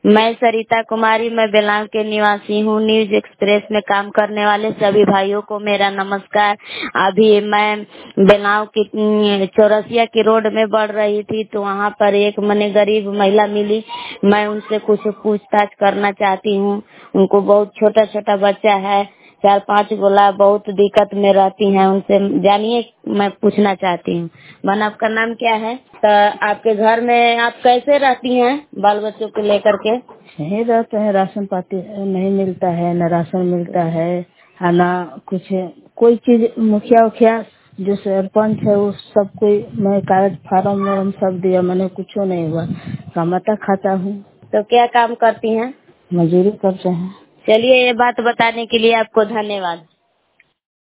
मैं सरिता कुमारी, मैं बेलांग के निवासी हूँ। न्यूज एक्सप्रेस में काम करने वाले सभी भाइयों को मेरा नमस्कार। अभी मैं बेलांग की चौरसिया की रोड में बढ़ रही थी तो वहाँ पर एक मने गरीब महिला मिली। मैं उनसे कुछ पूछताछ करना चाहती हूँ। उनको बहुत छोटा छोटा बच्चा है, 4-5 गोला, बहुत दिक्कत में रहती हैं। उनसे जानिए, मैं पूछना चाहती हूँ। मन, आपका नाम क्या है? तो आपके घर में आप कैसे रहती हैं बाल बच्चों को लेकर के? नहीं रहते हैं, राशन पाती नहीं मिलता है, न राशन मिलता है, न कुछ कोई चीज। मुखिया उखिया जो सरपंच है वो सब कोई, मैं कागज फार्म वार्म सब दिया, मैंने कुछ नहीं हुआ। कमाता खाता हूँ। तो क्या काम करती हैं? मजदूरी करते हैं। चलिए, ये बात बताने के लिए आपको धन्यवाद।